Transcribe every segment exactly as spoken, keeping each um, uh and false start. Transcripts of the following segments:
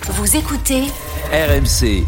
Vous écoutez R M C.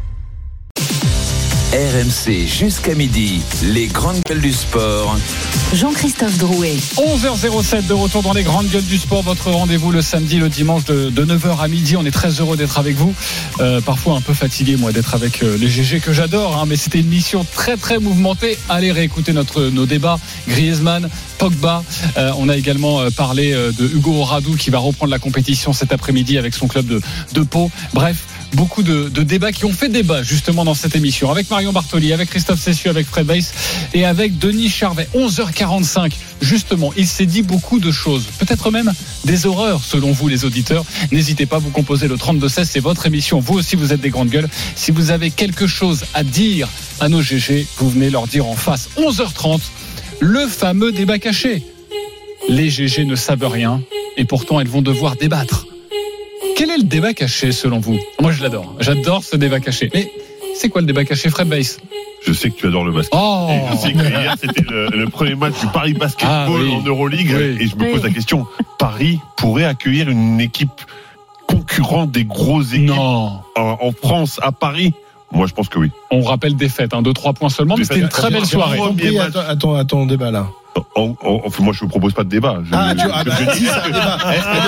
R M C jusqu'à midi, les grandes gueules du sport. Jean-Christophe Drouet. onze heures zéro sept de retour dans les grandes gueules du sport. Votre rendez-vous le samedi, le dimanche de, de neuf heures à midi. On est très heureux d'être avec vous. Euh, parfois un peu fatigué, moi, d'être avec euh, les G G que j'adore. Hein, mais c'était une mission très très mouvementée. Allez réécouter notre, nos débats. Griezmann, Pogba. Euh, on a également euh, parlé euh, de Hugo Radou qui va reprendre la compétition cet après-midi avec son club de, de Pau. Bref. Beaucoup de, de débats qui ont fait débat justement dans cette émission avec Marion Bartoli, avec Christophe Cessieux, avec Fred Weiss et avec Denis Charvet. onze heures quarante-cinq, justement, il s'est dit beaucoup de choses, peut-être même des horreurs selon vous les auditeurs. N'hésitez pas, vous composez le trente-deux seize, c'est votre émission, vous aussi vous êtes des grandes gueules. Si vous avez quelque chose à dire à nos G G, vous venez leur dire en face. onze heures trente, le fameux débat caché. Les G G ne savent rien et pourtant elles vont devoir débattre. Quel est le débat caché selon vous ? Moi je l'adore, j'adore ce débat caché. Mais c'est quoi le débat caché, Fred Weiss ? Je sais que tu adores le basket. Oh et je sais que hier c'était le, le premier match du Paris Basketball ah, oui. en Euroleague. Oui. Et je me pose oui. la question, Paris pourrait accueillir une équipe concurrente des grosses équipes en, en France, à Paris ? Moi je pense que oui. On rappelle des fêtes, hein, deux trois points seulement, mais c'était une très belle soirée. À ton, à ton débat là. En, en, en, moi je ne propose pas de débat. Je, ah, je, tu as dit ça, un débat.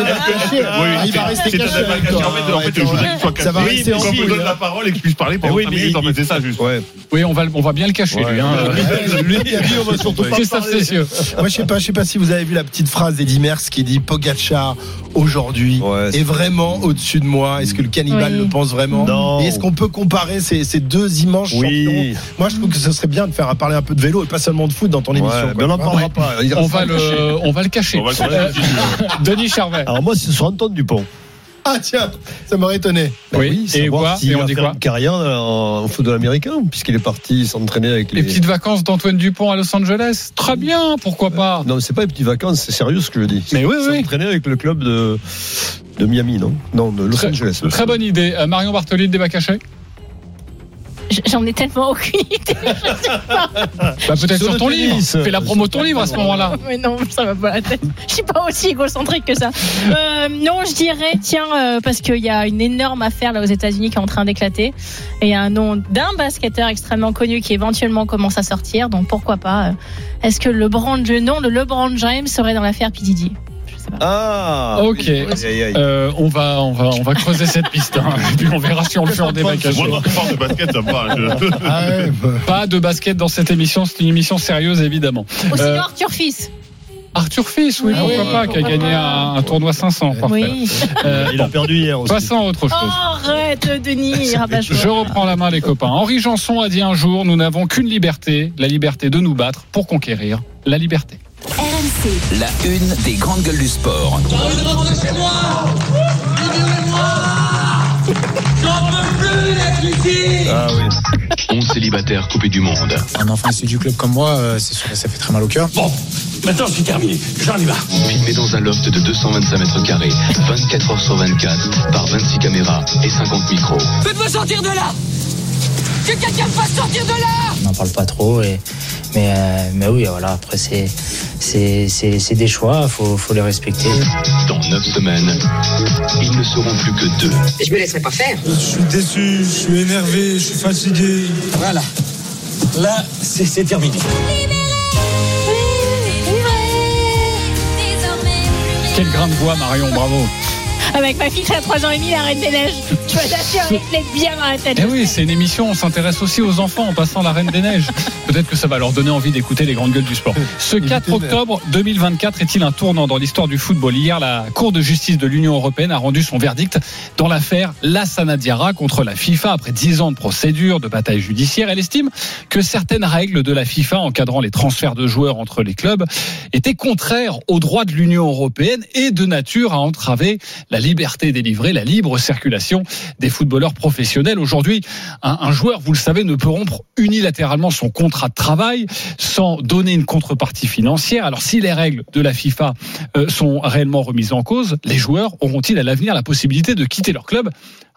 Il va rester caché. En fait, en fait je voudrais qu'il soit caché. Ça va rester en me donne la parole et que je puisse parler pendant cinq minutes. En fait, c'est ça juste. Oui, on va, on va bien le cacher, lui. Lui, il a dit, on va surtout pas parler. Moi, je sais pas, je sais pas si vous avez vu la petite phrase d'Eddy Merckx qui dit Pogacar aujourd'hui est vraiment au-dessus de moi. Est-ce que le cannibale le pense vraiment ? Non. Et est-ce qu'on peut comparer ces, ces deux immenses champions ? Moi, je trouve que ce serait bien de faire parler un peu de vélo et pas seulement de foot dans ton émission. Mais on n'en parlera pas. On va le, on va le cacher. On va le cacher. Denis Charvet. Alors moi, c'est sur Antoine Dupont. Ah tiens, ça m'aurait étonné. Oui, et quoi ? Et on dit quoi ? Une carrière en football américain, puisqu'il est parti s'entraîner avec les... les petites vacances d'Antoine Dupont à Los Angeles. Très bien, pourquoi pas ? Non, c'est pas les petites vacances, c'est sérieux ce que je dis. Mais oui, oui. S'entraîner avec le club de de Miami, non ? Non, de Los très, Angeles. Très bonne idée. Euh, Marion Bartoli, le débat caché ? J'en ai tellement aucune idée. Je sais pas. Bah, peut-être sur, sur ton livre. Fais la promo de ton livre à ce moment-là. Mais non, ça va pas la tête. Je suis pas aussi égocentrique que ça. Euh, non, je dirais, tiens, euh, parce qu'il y a une énorme affaire là aux États-Unis qui est en train d'éclater. Et il y a un nom d'un basketteur extrêmement connu qui éventuellement commence à sortir. Donc pourquoi pas euh, Est-ce que le LeBron, non, le LeBron James serait dans l'affaire P. Diddy ? Ah, ok. Euh, on va, on va, on va creuser cette piste. Hein. Et puis on verra si on le fait en débat caché. Moi, on parle de basket, ça me va. Ah ouais, bah. Pas de basket dans cette émission. C'est une émission sérieuse, évidemment. Aussi euh, Arthur Fils. Arthur Fils, oui, ah pourquoi oui, pas, qui a gagné un, un tournoi cinq cents. Parfait. Oui. Euh, Il a perdu hier aussi. Passons à autre chose. Oh, arrête, Denis. Je reprends la main, les copains. Henri Janson a dit un jour, nous n'avons qu'une liberté, la liberté de nous battre pour conquérir la liberté. R M C. La une des grandes gueules du sport. J'ai envie de rentrer chez moi. Libérez-moi. J'en peux plus d'être ici. Ah oui. onze célibataires coupés du monde. Un enfant issu du club comme moi, c'est sûr, ça fait très mal au cœur. Bon, maintenant c'est terminé. J'en y vais. Filmé dans un loft de deux cent vingt-cinq mètres carrés, vingt-quatre heures sur vingt-quatre, par vingt-six caméras et cinquante micros. Faites-moi sortir de là. Que quelqu'un me fasse sortir de là. On n'en parle pas trop, et, mais, euh, mais oui, voilà, après c'est, c'est, c'est, c'est des choix, il faut, faut les respecter. Dans neuf semaines, ils ne seront plus que deux. Je me laisserai pas faire. Je suis déçu, je suis énervé, je suis fatigué. Voilà, là c'est, c'est terminé. Quel grain de voix, Marion, bravo. Avec ma fille qui a trois ans et demi, la Reine des Neiges. Tu vas t'assurer qu'elle est bien dans la tête. Eh oui, c'est une émission, on s'intéresse aussi aux enfants en passant la Reine des Neiges. Peut-être que ça va leur donner envie d'écouter les grandes gueules du sport. Ce quatre octobre deux mille vingt-quatre est-il un tournant dans l'histoire du football ? Hier, la Cour de justice de l'Union européenne a rendu son verdict dans l'affaire Lassana Diarra contre la FIFA. Après dix ans de procédure, de bataille judiciaire, elle estime que certaines règles de la FIFA encadrant les transferts de joueurs entre les clubs étaient contraires aux droits de l'Union européenne et de nature à entraver la liberté délivrée, la libre circulation des footballeurs professionnels. Aujourd'hui, un, un joueur, vous le savez, ne peut rompre unilatéralement son contrat de travail sans donner une contrepartie financière. Alors, si les règles de la FIFA euh, sont réellement remises en cause, les joueurs auront-ils à l'avenir la possibilité de quitter leur club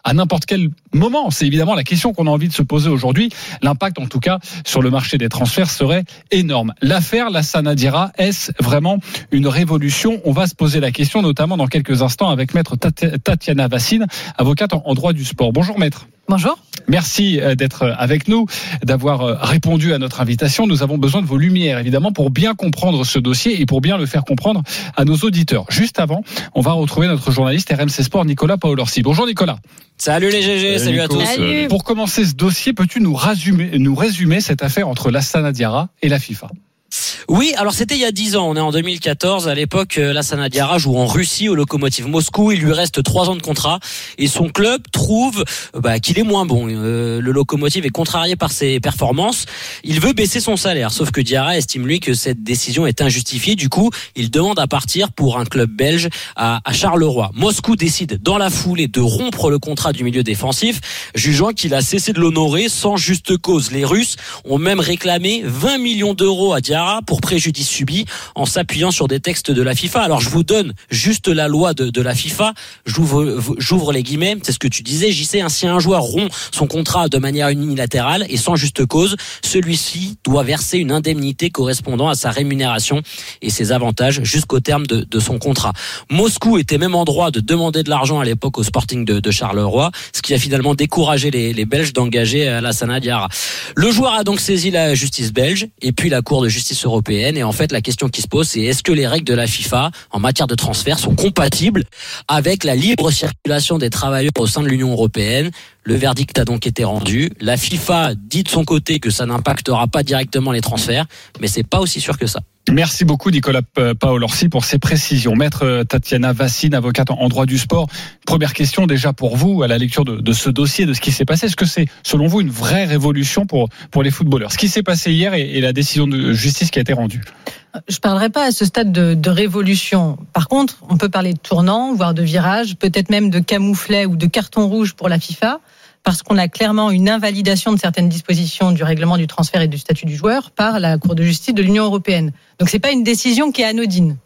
à n'importe quel moment. C'est évidemment la question qu'on a envie de se poser aujourd'hui. L'impact, en tout cas, sur le marché des transferts serait énorme. L'affaire Lassana Dira, est-ce vraiment une révolution? On va se poser la question, notamment dans quelques instants, avec maître Tatiana Vassine, avocate en droit du sport. Bonjour maître. Bonjour. Merci d'être avec nous, d'avoir répondu à notre invitation. Nous avons besoin de vos lumières, évidemment, pour bien comprendre ce dossier et pour bien le faire comprendre à nos auditeurs. Juste avant, on va retrouver notre journaliste R M C Sport, Nicolas Paolorsi. Bonjour Nicolas. Salut les G G, salut, salut à tous. Salut. Pour commencer ce dossier, peux-tu nous résumer, nous résumer cette affaire entre Lassana Diarra et la FIFA ? Oui, alors c'était il y a dix ans, on est en deux mille quatorze, à l'époque Lassana Diarra joue en Russie au Lokomotiv Moscou, il lui reste trois ans de contrat et son club trouve bah, qu'il est moins bon. Euh, le Lokomotiv est contrarié par ses performances, il veut baisser son salaire, sauf que Diarra estime lui que cette décision est injustifiée, du coup il demande à partir pour un club belge à, à Charleroi. Moscou décide dans la foulée de rompre le contrat du milieu défensif, jugeant qu'il a cessé de l'honorer sans juste cause. Les Russes ont même réclamé vingt millions d'euros à Diarra pour préjudice subi en s'appuyant sur des textes de la FIFA. Alors je vous donne juste la loi de, de la FIFA, j'ouvre, j'ouvre les guillemets, c'est ce que tu disais, J C, si un joueur rompt son contrat de manière unilatérale et sans juste cause, celui-ci doit verser une indemnité correspondant à sa rémunération et ses avantages jusqu'au terme de, de son contrat. Moscou était même en droit de demander de l'argent à l'époque au Sporting de, de Charleroi, ce qui a finalement découragé les, les Belges d'engager Lassana Diarra. Le joueur a donc saisi la justice belge et puis la Cour de justice européenne, et en fait la question qui se pose, c'est est-ce que les règles de la FIFA en matière de transfert sont compatibles avec la libre circulation des travailleurs au sein de l'Union européenne? Le verdict a donc été rendu. La FIFA dit de son côté que ça n'impactera pas directement les transferts, mais c'est pas aussi sûr que ça. Merci beaucoup Nicolas Paolorsi pour ces précisions. Maître Tatiana Vassine, avocate en droit du sport. Première question déjà pour vous, à la lecture de, de ce dossier, de ce qui s'est passé. Est-ce que c'est, selon vous, une vraie révolution pour, pour les footballeurs? Ce qui s'est passé hier et, et la décision de justice qui a été rendue. Je ne parlerai pas à ce stade de, de révolution. Par contre, on peut parler de tournant, voire de virage, peut-être même de camouflet ou de carton rouge pour la FIFA, parce qu'on a clairement une invalidation de certaines dispositions du règlement du transfert et du statut du joueur par la Cour de justice de l'Union européenne. Donc c'est pas une décision qui est anodine.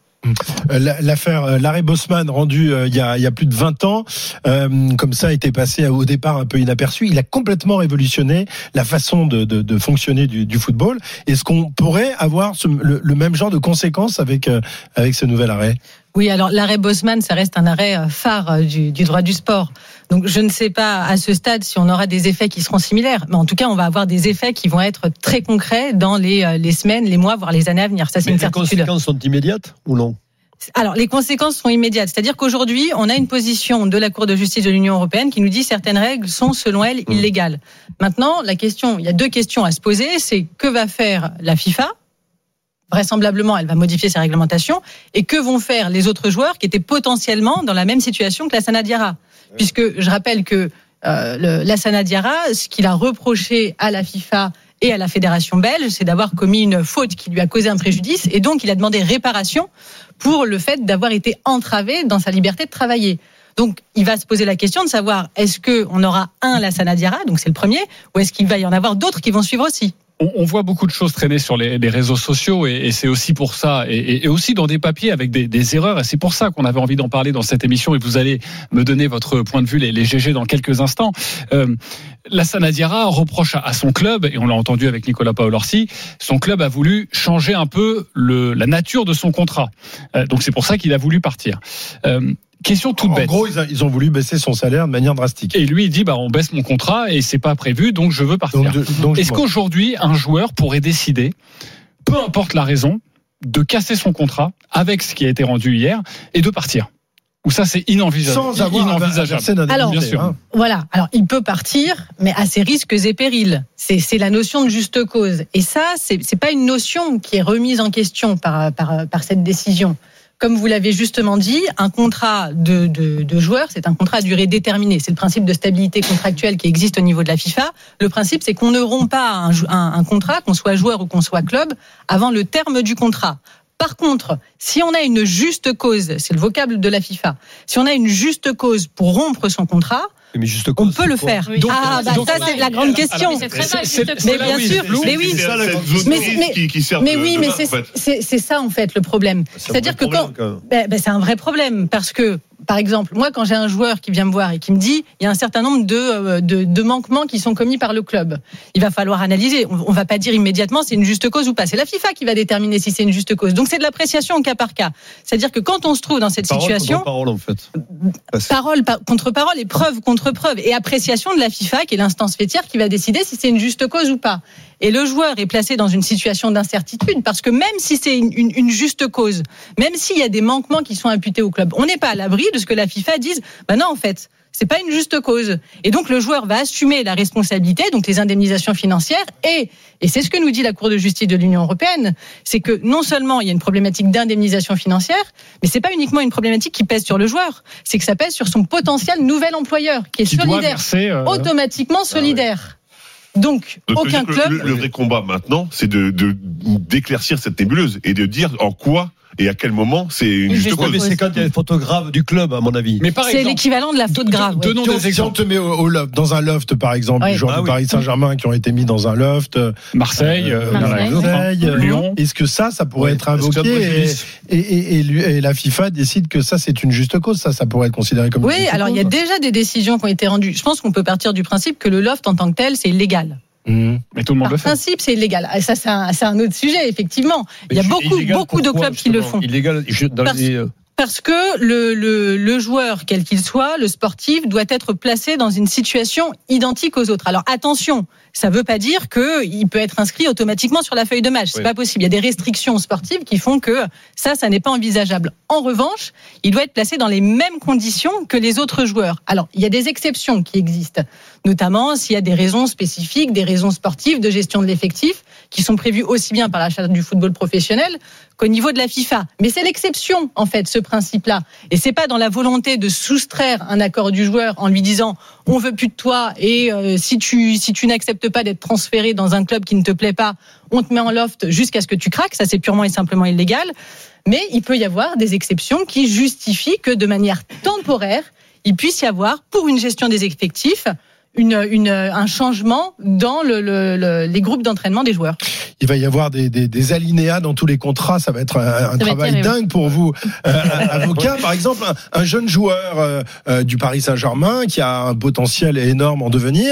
L'affaire Larry Bosman, rendue euh, il, y a, il y a plus de vingt ans, euh, comme ça, était passé au départ un peu inaperçu. Il a complètement révolutionné la façon de, de, de fonctionner du, du football. Est-ce qu'on pourrait avoir ce, le, le même genre de conséquences avec, euh, avec ce nouvel arrêt ? Oui, alors l'arrêt Bosman, ça reste un arrêt phare du, du droit du sport. Donc je ne sais pas à ce stade si on aura des effets qui seront similaires, mais en tout cas on va avoir des effets qui vont être très concrets dans les, les semaines, les mois, voire les années à venir. Ça c'est mais une certitude. Les conséquences sont immédiates ou non ? Alors, les conséquences sont immédiates. C'est-à-dire qu'aujourd'hui, on a une position de la Cour de justice de l'Union européenne qui nous dit que certaines règles sont, selon elle, illégales. Maintenant, la question, il y a deux questions à se poser. C'est que va faire la FIFA ? Vraisemblablement, elle va modifier sa réglementation. Et que vont faire les autres joueurs qui étaient potentiellement dans la même situation que Lassana Diarra ? Puisque je rappelle que euh, le, Lassana Diarra, ce qu'il a reproché à la FIFA et à la fédération belge, c'est d'avoir commis une faute qui lui a causé un préjudice, et donc il a demandé réparation pour le fait d'avoir été entravé dans sa liberté de travailler. Donc il va se poser la question de savoir, est-ce qu'on aura un Lassana Diarra, donc c'est le premier, ou est-ce qu'il va y en avoir d'autres qui vont suivre aussi ? On voit beaucoup de choses traîner sur les, les réseaux sociaux et, et c'est aussi pour ça, et, et aussi dans des papiers avec des, des erreurs, et c'est pour ça qu'on avait envie d'en parler dans cette émission, et vous allez me donner votre point de vue, les, les G G, dans quelques instants. Euh, Lassana Diarra reproche à, à son club, et on l'a entendu avec Nicolas Paolorsi, son club a voulu changer un peu le, la nature de son contrat. Euh, donc c'est pour ça qu'il a voulu partir. Euh, Question toute bête. En gros, ils ont voulu baisser son salaire de manière drastique. Et lui, il dit, bah, on baisse mon contrat et c'est pas prévu, donc je veux partir. Donc, de, donc, Est-ce qu'aujourd'hui, un joueur pourrait décider, peu importe la raison, de casser son contrat avec ce qui a été rendu hier et de partir? Ou ça, c'est inenvisageable. Sans avoir inenvisageable. Alors, bien sûr. Hein. Voilà. Alors, il peut partir, mais à ses risques et périls. C'est, c'est la notion de juste cause. Et ça, c'est, c'est pas une notion qui est remise en question par, par, par cette décision. Comme vous l'avez justement dit, un contrat de, de, de joueur, c'est un contrat à durée déterminée. C'est le principe de stabilité contractuelle qui existe au niveau de la FIFA. Le principe, c'est qu'on ne rompt pas un, un, un contrat, qu'on soit joueur ou qu'on soit club, avant le terme du contrat. Par contre, si on a une juste cause, c'est le vocable de la FIFA, si on a une juste cause pour rompre son contrat, mais juste cause, on peut le faire. Oui. Donc, ah, bah donc, ça, c'est la grande question. Alors, mais c'est très mal, c'est, c'est, mais bien oui, sûr, mais oui. C'est ça, la zone mais, mais, qui, qui sert mais de, oui, de mais là, c'est, en fait. c'est, c'est ça, en fait, le problème. C'est C'est-à-dire que problème, quand. quand ben, ben, c'est un vrai problème, parce que par exemple, moi, quand j'ai un joueur qui vient me voir et qui me dit, il y a un certain nombre de, de, de manquements qui sont commis par le club, il va falloir analyser. On, on va pas dire immédiatement c'est une juste cause ou pas. C'est la FIFA qui va déterminer si c'est une juste cause. Donc c'est de l'appréciation au cas par cas. C'est-à-dire que quand on se trouve dans cette parole situation, contre parole en fait, parole par, contre parole et preuve contre preuve et appréciation de la FIFA qui est l'instance faîtière qui va décider si c'est une juste cause ou pas. Et le joueur est placé dans une situation d'incertitude parce que même si c'est une, une, une juste cause, même s'il y a des manquements qui sont imputés au club, on n'est pas à l'abri de ce que la FIFA dise. Ben non, en fait, c'est pas une juste cause. Et donc le joueur va assumer la responsabilité, donc les indemnisations financières. Et, et c'est ce que nous dit la Cour de justice de l'Union européenne, c'est que non seulement il y a une problématique d'indemnisation financière, mais c'est pas uniquement une problématique qui pèse sur le joueur, c'est que ça pèse sur son potentiel nouvel employeur qui est qui solidaire, verser, euh... automatiquement solidaire. Ah ouais. Donc, Donc, aucun club. Le, le vrai combat maintenant, c'est de, de d'éclaircir cette nébuleuse et de dire en quoi et à quel moment c'est une juste cause. Mais c'est quand il y a une faute grave du club, à mon avis. Mais par c'est exemple, l'équivalent de la faute grave. De, de, ouais. Si on te met au, au loft, dans un loft, par exemple, ouais. les joueurs ah, de Paris oui. Saint-Germain qui ont été mis dans un loft, Marseille, euh, Marseille, Marseille euh, Lyon. Est-ce que ça, ça pourrait ouais, être invoqué et, et, et, et, et la FIFA décide que ça, c'est une juste cause. Ça, ça pourrait être considéré comme. Oui, une juste alors cause. Il y a déjà des décisions qui ont été rendues. Je pense qu'on peut partir du principe que le loft en tant que tel, c'est illégal. Mmh. Mais tout le monde Par le fait. principe, c'est illégal. Et ça, c'est un, c'est un autre sujet, effectivement. Mais il y a beaucoup, beaucoup de clubs qui le font. Illégal dans parce, les... parce que le, le, le joueur, quel qu'il soit, le sportif, doit être placé dans une situation identique aux autres. Alors attention, ça ne veut pas dire qu'il peut être inscrit automatiquement sur la feuille de match. C'est oui. pas possible. Il y a des restrictions sportives qui font que ça, ça n'est pas envisageable. En revanche, il doit être placé dans les mêmes conditions que les autres joueurs. Alors, il y a des exceptions qui existent, notamment s'il y a des raisons spécifiques, des raisons sportives de gestion de l'effectif, qui sont prévues aussi bien par la charte du football professionnel qu'au niveau de la FIFA. Mais c'est l'exception, en fait, ce principe-là. Et c'est pas dans la volonté de soustraire un accord du joueur en lui disant on veut plus de toi et euh, si tu si tu n'acceptes pas d'être transféré dans un club qui ne te plaît pas, on te met en loft jusqu'à ce que tu craques. Ça, c'est purement et simplement illégal. Mais il peut y avoir des exceptions qui justifient que de manière temporaire, il puisse y avoir, pour une gestion des effectifs, Une, une, un changement dans le, le, le, les groupes d'entraînement des joueurs. Il va y avoir des, des, des alinéas dans tous les contrats. Ça va être un, un travail être dingue pour vous, euh, avocat. Par exemple, un, un jeune joueur euh, euh, du Paris Saint-Germain qui a un potentiel énorme en devenir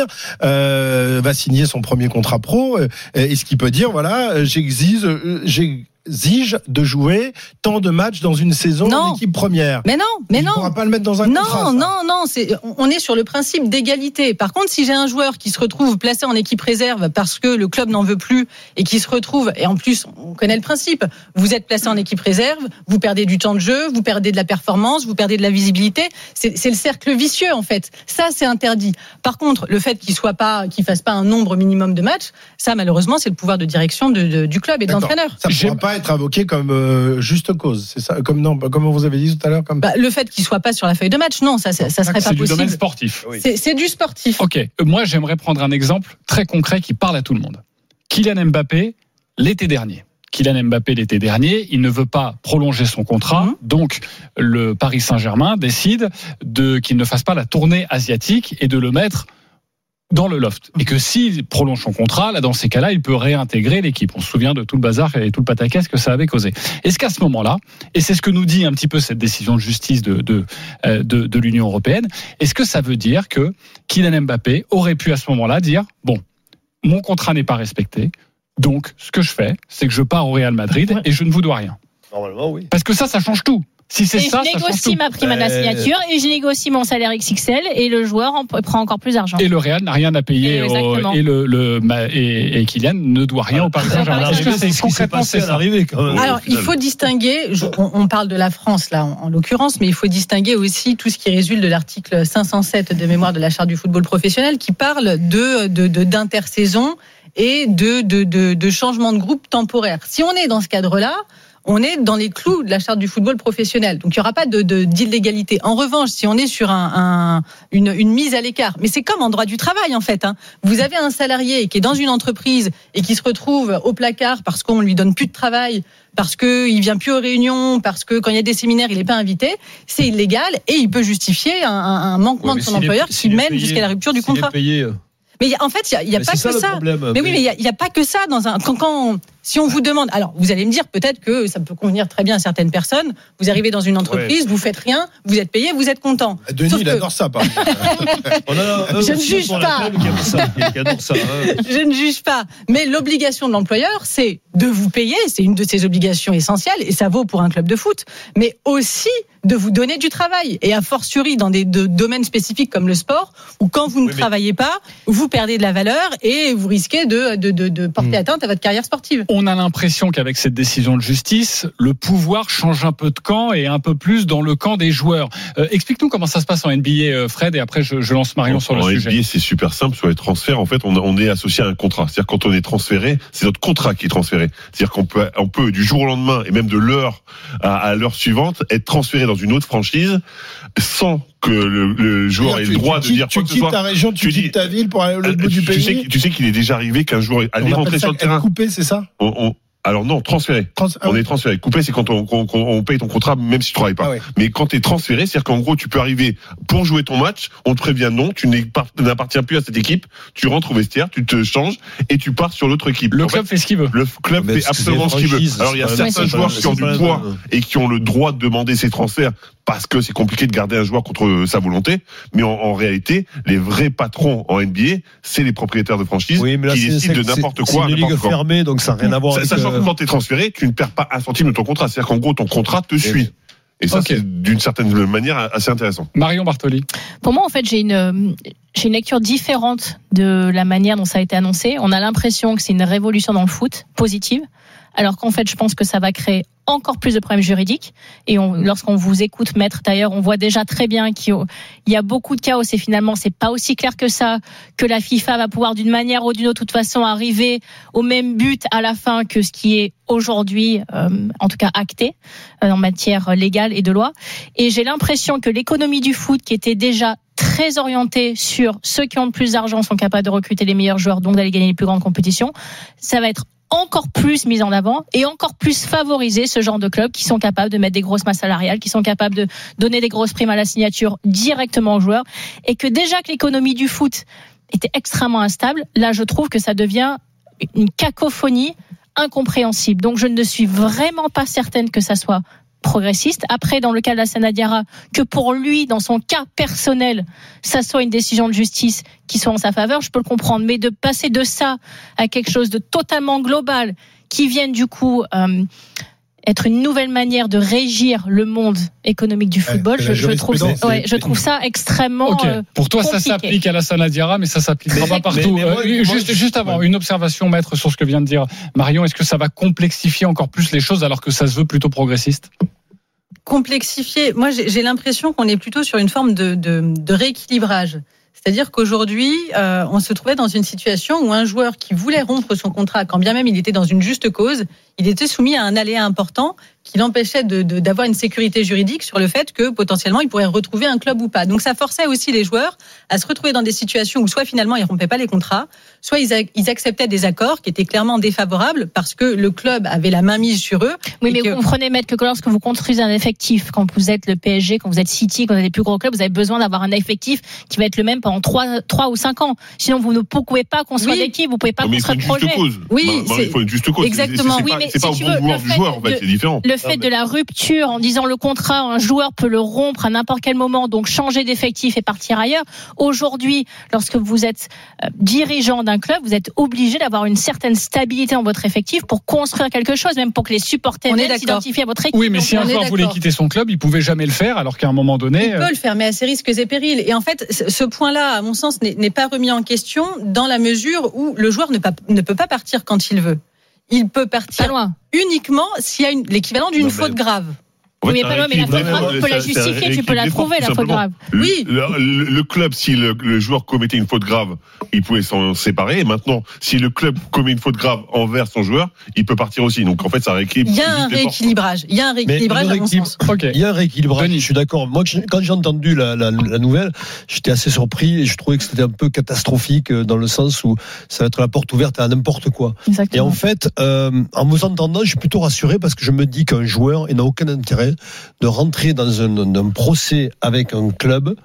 euh, va signer son premier contrat pro. Euh, et ce qu'il peut dire, voilà, j'exige, euh, j'ai exige de jouer tant de matchs dans une saison non. en équipe première. Mais non, mais il non. ne pourra pas le mettre dans un non, contrat. Non, non, non. C'est, on est sur le principe d'égalité. Par contre, si j'ai un joueur qui se retrouve placé en équipe réserve parce que le club n'en veut plus et qui se retrouve, et en plus, on connaît le principe, vous êtes placé en équipe réserve, vous perdez du temps de jeu, vous perdez de la performance, vous perdez de la visibilité. C'est, c'est le cercle vicieux, en fait. Ça, c'est interdit. Par contre, le fait qu'il soit pas, qu'il fasse pas un nombre minimum de matchs, ça, malheureusement, c'est le pouvoir de direction de, de, du club et de D'accord. l'entraîneur. Ça ne pourra pas être invoqué comme euh, juste cause, c'est ça, comme non, comme vous avez dit tout à l'heure, comme bah, le fait qu'il soit pas sur la feuille de match, non, ça, ça, ça serait c'est pas possible. C'est du domaine sportif. Oui. C'est, c'est du sportif. Ok, moi j'aimerais prendre un exemple très concret qui parle à tout le monde. Kylian Mbappé, l'été dernier. Kylian Mbappé l'été dernier, il ne veut pas prolonger son contrat, mmh. donc le Paris Saint-Germain décide de qu'il ne fasse pas la tournée asiatique et de le mettre dans le loft. Et que s'il prolonge son contrat, là, dans ces cas-là, il peut réintégrer l'équipe. On se souvient de tout le bazar et tout le pataquès que ça avait causé. Est-ce qu'à ce moment-là, et c'est ce que nous dit un petit peu cette décision de justice de, de, de, de l'Union européenne, est-ce que ça veut dire que Kylian Mbappé aurait pu à ce moment-là dire, bon, mon contrat n'est pas respecté, donc ce que je fais, c'est que je pars au Real Madrid et je ne vous dois rien. Normalement, oui. Parce que ça, ça change tout. Si c'est et ça, je ça négocie ma prime à la signature et je négocie mon salaire X X L et le joueur en prend encore plus d'argent. Et le Real n'a rien à payer au, et le, le et, et Kylian ne doit rien au Paris Saint-Germain. Est-ce que c'est concrètement c'est ça arrivé quand même. Alors il faut distinguer. Je, on, on parle de la France là en, en l'occurrence, mais il faut distinguer aussi tout ce qui résulte de l'article cinq cent sept de mémoire de la charte du football professionnel qui parle de, de, de d'intersaison et de, de, de, de changement de groupe temporaire. Si on est dans ce cadre-là, on est dans les clous de la charte du football professionnel. Donc, il n'y aura pas de, de, d'illégalité. En revanche, si on est sur un, un, une, une mise à l'écart, mais c'est comme en droit du travail, en fait. Hein. Vous avez un salarié qui est dans une entreprise et qui se retrouve au placard parce qu'on lui donne plus de travail, parce qu'il vient plus aux réunions, parce que quand il y a des séminaires, il n'est pas invité. C'est illégal et il peut justifier un, un manquement ouais, de son employeur est, qui mène payé, jusqu'à la rupture du contrat. Mais en fait, il n'y a, y a pas que ça. ça. Problème, mais, mais oui, mais il n'y a, a pas que ça. Dans un, quand, quand, Si on vous demande, alors vous allez me dire peut-être que ça peut convenir très bien à certaines personnes. Vous arrivez dans une entreprise, ouais. vous faites rien, vous êtes payé, vous êtes content. Denis, Sauf il que... adore ça, par exemple. Je ne juge pas. Je ne juge pas. Mais l'obligation de l'employeur, c'est de vous payer. C'est une de ses obligations essentielles, et ça vaut pour un club de foot, mais aussi de vous donner du travail, et a fortiori dans des de, domaines spécifiques comme le sport, où quand vous ne oui, travaillez pas, vous perdez de la valeur et vous risquez de, de, de, de porter mmh. atteinte à votre carrière sportive. On a l'impression qu'avec cette décision de justice, le pouvoir change un peu de camp et un peu plus dans le camp des joueurs. Euh, explique-nous comment ça se passe en N B A, Fred, et après je, je lance Marion en, sur le en sujet. En N B A, c'est super simple sur les transferts. En fait, on, on est associé à un contrat. C'est-à-dire quand on est transféré, c'est notre contrat qui est transféré. C'est-à-dire qu'on peut, on peut du jour au lendemain et même de l'heure à, à l'heure suivante être transféré dans une autre franchise sans que le, le joueur ait le droit tu, de dire tu quoi que ce soit. Tu quittes ta région, tu, tu quittes dis, ta ville pour aller au bout du pays. Tu sais, tu sais qu'il est déjà arrivé qu'un joueur allait rentrer sur le terrain. Coupé, c'est ça on, on, Alors non, transféré. Trans- ah on oui. est transféré. Coupé, c'est quand on, on, on paye ton contrat même si tu travailles pas. Ah oui. Mais quand tu es transféré, c'est-à-dire qu'en gros, tu peux arriver pour jouer ton match, on te prévient non, tu n'appartiens plus à cette équipe, tu rentres au vestiaire, tu te changes et tu pars sur l'autre équipe. Le en club fait, fait ce qu'il veut. Le club mais fait absolument ce qu'il veut. Alors il y a certains ouais, joueurs qui ont du poids et qui ont le droit de demander ces transferts parce que c'est compliqué de garder un joueur contre sa volonté, mais en, en réalité, les vrais patrons en N B A, c'est les propriétaires de franchise oui, là, qui décident de n'importe c'est, quoi. C'est une ligue fermée, donc ça n'a rien à voir. Avec Sachant que quand tu es transféré, tu ne perds pas un centime de ton contrat. C'est-à-dire qu'en gros, ton contrat te suit. Et ça, okay. c'est d'une certaine manière assez intéressant. Marion Bartoli. Pour moi, en fait, j'ai une, j'ai une lecture différente de la manière dont ça a été annoncé. On a l'impression que c'est une révolution dans le foot, positive, alors qu'en fait, je pense que ça va créer encore plus de problèmes juridiques. Et on, lorsqu'on vous écoute, maître, d'ailleurs, on voit déjà très bien qu'il y a beaucoup de chaos et finalement, c'est pas aussi clair que ça, que la FIFA va pouvoir d'une manière ou d'une autre, de toute façon, arriver au même but à la fin que ce qui est aujourd'hui, euh, en tout cas acté, euh, en matière légale et de loi. Et j'ai l'impression que l'économie du foot, qui était déjà très orientée sur ceux qui ont le plus d'argent sont capables de recruter les meilleurs joueurs, donc d'aller gagner les plus grandes compétitions, ça va être encore plus mise en avant et encore plus favoriser ce genre de clubs qui sont capables de mettre des grosses masses salariales, qui sont capables de donner des grosses primes à la signature directement aux joueurs, et que déjà que l'économie du foot était extrêmement instable, là je trouve que ça devient une cacophonie incompréhensible. Donc je ne suis vraiment pas certaine que ça soit progressiste. Après, dans le cas de Lassana Diarra, que pour lui, dans son cas personnel, ça soit une décision de justice qui soit en sa faveur, je peux le comprendre. Mais de passer de ça à quelque chose de totalement global, qui vienne du coup euh, être une nouvelle manière de régir le monde économique du football, ouais, je, je, trouve, ouais, je trouve ça extrêmement okay. euh, Pour toi, compliqué. Ça s'applique à Lassana Diarra, mais ça s'appliquera pas partout. Mais, mais moi, euh, moi, juste, juste avant, ouais. une observation, maître, sur ce que vient de dire Marion. Est-ce que ça va complexifier encore plus les choses alors que ça se veut plutôt progressiste ? Complexifier, moi j'ai, j'ai l'impression qu'on est plutôt sur une forme de, de, de rééquilibrage. C'est-à-dire qu'aujourd'hui, euh, on se trouvait dans une situation où un joueur qui voulait rompre son contrat, quand bien même il était dans une juste cause, il était soumis à un aléa important qui l'empêchait de, de, d'avoir une sécurité juridique sur le fait que potentiellement il pourrait retrouver un club ou pas. Donc ça forçait aussi les joueurs à se retrouver dans des situations où soit finalement ils rompaient pas les contrats, soit ils, a, ils acceptaient des accords qui étaient clairement défavorables parce que le club avait la main mise sur eux. Oui, mais que... vous comprenez, maître, que lorsque vous construisez un effectif, quand vous êtes le P S G, quand vous êtes City, quand vous êtes les plus gros clubs, vous avez besoin d'avoir un effectif qui va être le même pendant trois ou cinq ans. Sinon, vous ne pouvez pas construire oui. d'équipe, vous pouvez pas non, construire de projet. Cause. Oui, bah, bah, il faut une juste cause. Exactement. C'est, c'est, c'est oui, pas, mais c'est si pas tu au bon veux, vouloir du joueur, en fait, de, c'est différent. Le fait de la rupture en disant le contrat, un joueur peut le rompre à n'importe quel moment, donc changer d'effectif et partir ailleurs. Aujourd'hui, lorsque vous êtes dirigeant d'un club, vous êtes obligé d'avoir une certaine stabilité dans votre effectif pour construire quelque chose, même pour que les supporters s'identifient à votre équipe. Oui, mais donc, si un joueur voulait quitter son club, il pouvait jamais le faire, alors qu'à un moment donné, il peut le faire, mais à ses risques et périls. Et en fait, ce point-là, à mon sens, n'est, n'est pas remis en question dans la mesure où le joueur ne, pas, ne peut pas partir quand il veut. Il peut partir loin. uniquement s'il y a une, l'équivalent d'une non, faute mais... grave. Oui, mais pas loin, mais la faute grave, tu peux la justifier, tu peux la trouver, la faute grave. Oui. Le, le, le club, si le, le joueur commettait une faute grave, il pouvait s'en séparer. Et maintenant, si le club commet une faute grave envers son joueur, il peut partir aussi. Donc, en fait, ça rééquilibre. Il y a un rééquilibrage. Il y a un rééquilibrage, à mon sens. Okay. Il y a un rééquilibrage. Denis. Je suis d'accord. Moi, quand j'ai entendu la, la, la nouvelle, j'étais assez surpris et je trouvais que c'était un peu catastrophique dans le sens où ça va être la porte ouverte à n'importe quoi. Exactement. Et en fait, euh, en vous entendant, je suis plutôt rassuré parce que je me dis qu'un joueur, il n'a aucun intérêt de rentrer dans un, un procès avec un club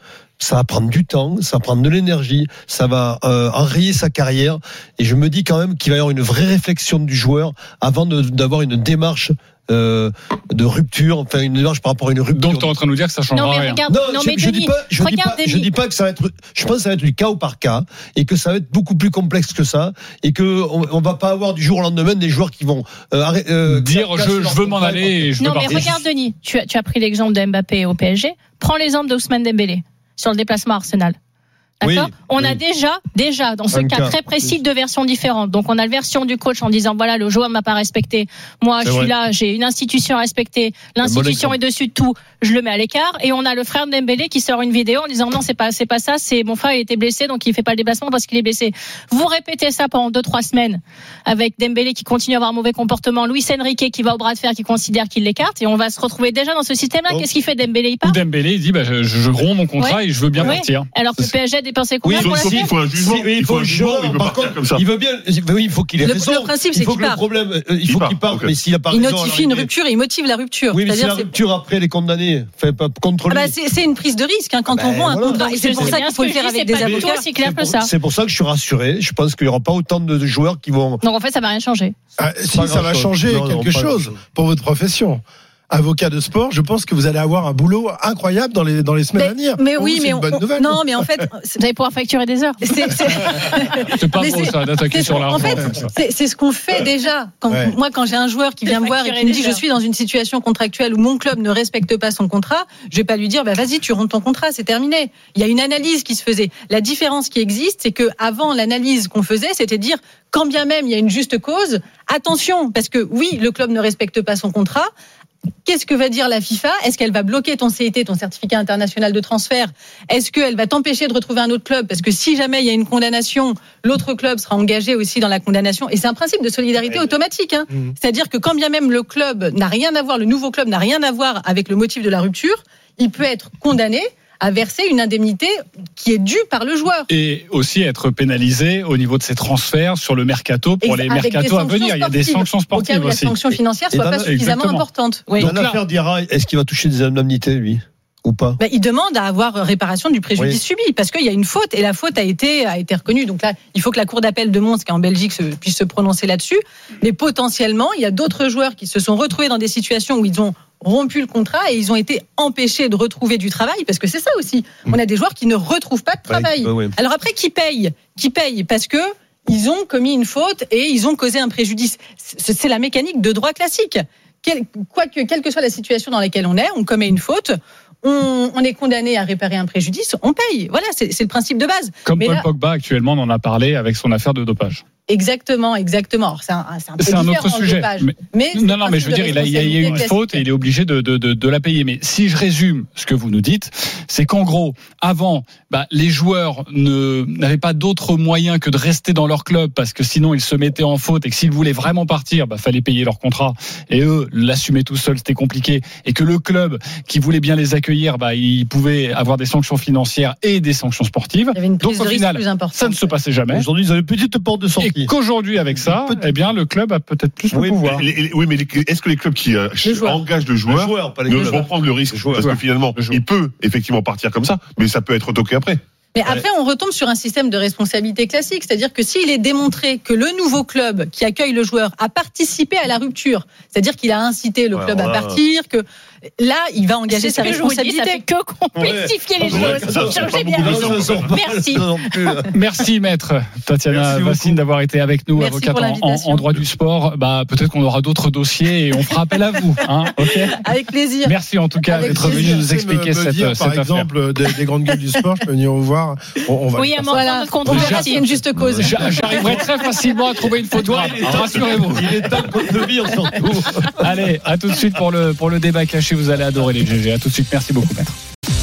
ça va prendre du temps, ça va prendre de l'énergie, ça va euh, enrayer sa carrière. Et je me dis quand même qu'il va y avoir une vraie réflexion du joueur avant de, d'avoir une démarche Euh, de rupture, enfin une démarche par rapport à une rupture. Donc tu es en train de nous dire que ça changera non, mais rien. Regarde, non, non, je, mais je Denis, dis pas, je dis pas, Denis. je dis pas que ça va être. Je pense que ça va être du cas au par cas et que ça va être beaucoup plus complexe que ça et que on, on va pas avoir du jour au lendemain des joueurs qui vont euh, arrêter, euh, dire je, je veux m'en aller. Et je non veux mais partir. regarde Denis, tu as, tu as pris l'exemple de Mbappé au P S G. Prends l'exemple d'Ousmane Dembélé sur le déplacement à Arsenal. D'accord. Oui, on oui. a déjà, déjà, dans ce cas, cas très précis, deux versions différentes. Donc, on a la version du coach en disant, voilà, le joueur m'a pas respecté. Moi, c'est je vrai. suis là, j'ai une institution à respecter. L'institution bon est dessus de tout. Je le mets à l'écart. Et on a le frère de Dembélé qui sort une vidéo en disant, non, c'est pas, c'est pas ça. C'est mon frère, il était blessé, donc il fait pas le déplacement parce qu'il est blessé. Vous répétez ça pendant deux, trois semaines avec Dembélé qui continue à avoir un mauvais comportement, Luis Enrique qui va au bras de fer, qui considère qu'il l'écarte, et on va se retrouver déjà dans ce système-là. Donc, qu'est-ce qu'il fait Dembélé? Il part. Ou Dembélé, il dit, bah, je, je romps mon contrat ouais. et je veux bien ouais. partir. Alors que le P S G a dépensé combien oui, pour la il faut un jugement. Si, oui, il faut un jugement. Il, par contre, comme ça. il veut bien. Oui, il faut qu'il ait le, raison. Le principe, il c'est faut qu'il que part. le problème, euh, il faut il qu'il parte. Okay. Mais s'il a pas il raison, notifie une rupture et il motive la rupture. Oui, mais si la rupture après les condamnés, fait pas contre lui. Ah bah c'est, c'est une prise de risque hein, quand bah, on voit un voilà. contrat. Et c'est pour ça qu'il faut le faire avec des avocats. C'est clair que ça. C'est pour ça que je suis rassuré. Je pense qu'il y aura pas autant de joueurs qui vont. Donc en fait, ça va rien changer. Ah, si, ça va changer quelque chose pour votre profession. Avocat de sport, je pense que vous allez avoir un boulot incroyable dans les dans les semaines mais, à venir. Mais pour oui, vous, mais c'est une bonne on, nouvelle. non, mais en fait, vous allez pouvoir facturer des heures. C'est, c'est... c'est pas beau ça d'attaquer sur l'argent. En fait, c'est, c'est ce qu'on fait déjà. Quand, ouais. Moi, quand j'ai un joueur qui vient me voir et qui me dit je suis dans une situation contractuelle où mon club ne respecte pas son contrat, je vais pas lui dire bah vas-y tu romps ton contrat, c'est terminé. Il y a une analyse qui se faisait. La différence qui existe, c'est que avant l'analyse qu'on faisait, c'était de dire quand bien même il y a une juste cause, attention parce que oui le club ne respecte pas son contrat. Qu'est-ce que va dire la FIFA? Est-ce qu'elle va bloquer ton C I T, ton certificat international de transfert? Est-ce qu'elle va t'empêcher de retrouver un autre club? Parce que si jamais il y a une condamnation, l'autre club sera engagé aussi dans la condamnation. Et c'est un principe de solidarité ouais. automatique. Hein. Mmh. C'est-à-dire que quand bien même le club n'a rien à voir, le nouveau club n'a rien à voir avec le motif de la rupture, il peut être condamné à verser une indemnité qui est due par le joueur. Et aussi être pénalisé au niveau de ses transferts sur le mercato pour les mercatos à venir. Il y a des sanctions sportives auquel aussi. La sanction financière ne soit pas suffisamment exactement. importante. Oui. Dans l'affaire Diarra, est-ce qu'il va toucher des indemnités, lui ou pas? Ben, il demande à avoir réparation du préjudice oui. subi parce qu'il y a une faute et la faute a été a été reconnue. Donc là, il faut que la cour d'appel de Mons, qui est en Belgique, se, puisse se prononcer là-dessus. Mais potentiellement, il y a d'autres joueurs qui se sont retrouvés dans des situations où ils ont rompu le contrat et ils ont été empêchés de retrouver du travail parce que c'est ça aussi. On a des joueurs qui ne retrouvent pas de travail. Ouais, ouais. Alors après, qui paye? Qui paye? Parce que ils ont commis une faute et ils ont causé un préjudice. C'est, c'est la mécanique de droit classique. Quel, quoi que, quelle que soit la situation dans laquelle on est, on commet une faute. On, on est condamné à réparer un préjudice, on paye. Voilà, c'est, c'est le principe de base. Comme Mais Paul là, Pogba actuellement, on en a parlé avec son affaire de dopage. Exactement, exactement. Alors, c'est un, c'est un peu c'est un autre sujet. Mais, mais non, non, mais je veux dire, il a, il y a eu une faute et il est obligé de, de, de, de la payer. Mais si je résume ce que vous nous dites, c'est qu'en gros, avant, bah, les joueurs ne, n'avaient pas d'autre moyen que de rester dans leur club parce que sinon ils se mettaient en faute et que s'ils voulaient vraiment partir, bah, fallait payer leur contrat. Et eux, l'assumer tout seuls, c'était compliqué. Et que le club qui voulait bien les accueillir, bah, il pouvait avoir des sanctions financières et des sanctions sportives. Il y avait une prise Donc au de final, risque plus importante. ça ne se passait jamais. Aujourd'hui, ils ont une petite porte de sortie. Et qu'aujourd'hui, avec ça, eh bien, le club a peut-être plus oui, de pouvoir. Mais, les, oui, mais les, est-ce que les clubs qui euh, engagent le joueur, le joueur pas les ne vont prendre le risque? Parce que finalement, il peut effectivement partir comme ça, mais ça peut être retoqué après. Mais après, on retombe sur un système de responsabilité classique. C'est-à-dire que s'il est démontré que le nouveau club qui accueille le joueur a participé à la rupture, c'est-à-dire qu'il a incité le ouais, club voilà. à partir, que là, il va engager sa responsabilité. Dis, ça fait que complexifier ouais. les ouais, choses. Changez bien les choses. Merci. Merci, maître Tatiana Vassine, d'avoir été avec nous, Merci avocate en, en, en droit du sport. Bah, peut-être qu'on aura d'autres dossiers et on fera appel à vous. Hein, okay avec plaisir. Merci en tout cas avec d'être venu nous expliquer me, me cette, dire, cette par exemple, des, des grandes gueules du sport, je peux venir vous voir. On, on va oui, à voilà. On verra s'il y a une juste cause. J'arriverai très facilement à trouver une photo. Rassurez-vous. Il est temps qu'on le vire surtout. Allez, à tout de suite pour le, pour le débat caché. Vous allez adorer les G G. À tout de suite. Merci beaucoup, maître.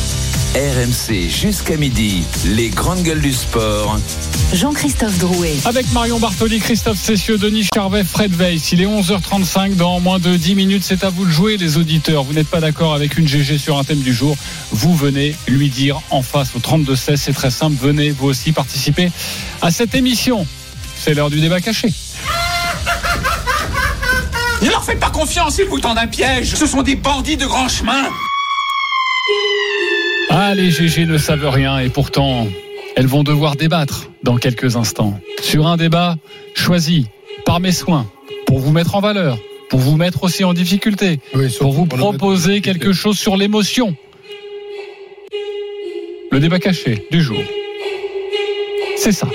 R M C jusqu'à midi, les grandes gueules du sport. Jean-Christophe Drouet. Avec Marion Bartoli, Christophe Cessieux, Denis Charvet, Fred Weiss. Il est onze heures trente-cinq, dans moins de dix minutes. C'est à vous de jouer, les auditeurs. Vous n'êtes pas d'accord avec une G G sur un thème du jour, vous venez lui dire en face au trente-deux seize. C'est très simple. Venez vous aussi participer à cette émission. C'est l'heure du débat caché. Ne leur faites pas confiance, ils vous tendent un piège. Ce sont des bandits de grand chemin. Ah, les G G ne savent rien et pourtant, elles vont devoir débattre dans quelques instants. Sur un débat choisi par mes soins pour vous mettre en valeur, pour vous mettre aussi en difficulté, oui, pour vous proposer quelque chose sur l'émotion. Le débat caché du jour. C'est ça.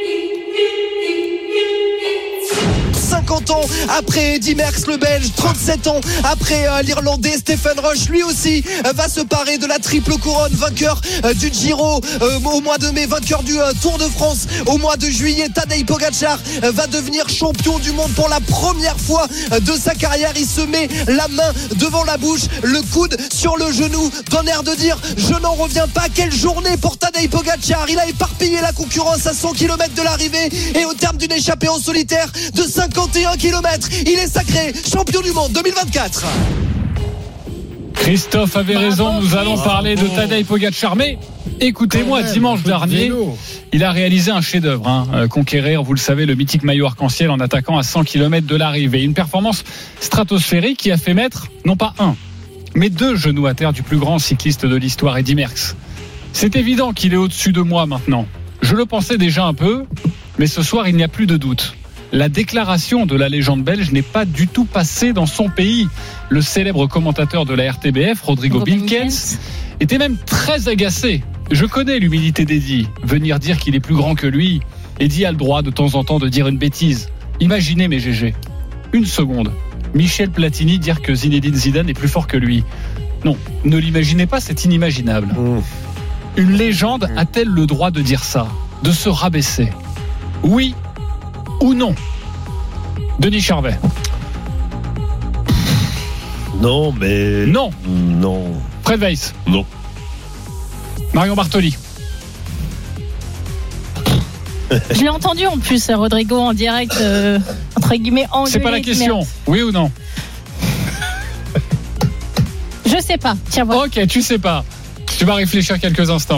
cinquante ans après Eddy Merckx, le Belge, trente-sept ans après euh, l'Irlandais Stephen Rush, lui aussi euh, va se parer de la triple couronne, vainqueur euh, du Giro euh, au mois de mai, vainqueur du euh, Tour de France au mois de juillet. Tadej Pogačar euh, va devenir champion du monde pour la première fois euh, de sa carrière. Il se met la main devant la bouche, le coude sur le genou, d'un air de dire je n'en reviens pas. Quelle journée pour Tadej Pogačar. Il a éparpillé la concurrence à cent kilomètres de l'arrivée et au terme d'une échappée en solitaire de cinquante et un kilomètres, il est sacré champion du monde deux mille vingt-quatre. Christophe avait raison, nous allons parler de Tadej Pogačar, mais écoutez-moi, dimanche dernier, il a réalisé un chef-d'œuvre, hein, conquérir, vous le savez, le mythique maillot arc-en-ciel en attaquant à cent kilomètres de l'arrivée. Une performance stratosphérique qui a fait mettre, non pas un, mais deux genoux à terre du plus grand cycliste de l'histoire, Eddy Merckx. C'est évident qu'il est au-dessus de moi maintenant. Je le pensais déjà un peu, mais ce soir, il n'y a plus de doute. La déclaration de la légende belge n'est pas du tout passée dans son pays. Le célèbre commentateur de la R T B F, Rodrigo Bilkens, était même très agacé. Je connais l'humilité d'Eddy. Venir dire qu'il est plus grand que lui, Eddy a le droit de temps en temps de dire une bêtise. Imaginez mes G G. Une seconde. Michel Platini dire que Zinedine Zidane est plus fort que lui. Non, ne l'imaginez pas, c'est inimaginable. Une légende a-t-elle le droit de dire ça, de se rabaisser? Oui ou non? Denis Charvet. Non, mais... Non. Non. Fred Weiss. Non. Marion Bartoli. Je l'ai entendu en plus, Rodrigo, en direct, euh, entre guillemets, en C'est pas la question. Merde. Oui ou non? Je sais pas. Tiens, voilà. Ok, tu sais pas. Tu vas réfléchir quelques instants.